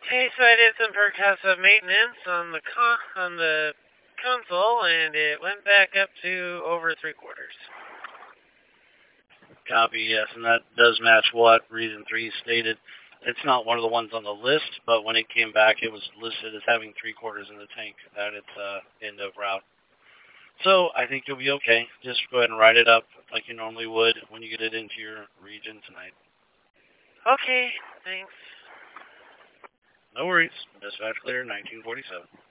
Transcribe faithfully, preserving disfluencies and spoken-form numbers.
Okay, so I did some percussive maintenance on the con on the console, and it went back up to over three quarters. Copy, yes, and that does match what Reason three stated. It's not one of the ones on the list, but when it came back, it was listed as having three quarters in the tank at its uh, end of route. So I think you'll be okay. Just go ahead and write it up like you normally would when you get it into your region tonight. Okay, thanks. No worries. Dispatch clear, nineteen forty-seven.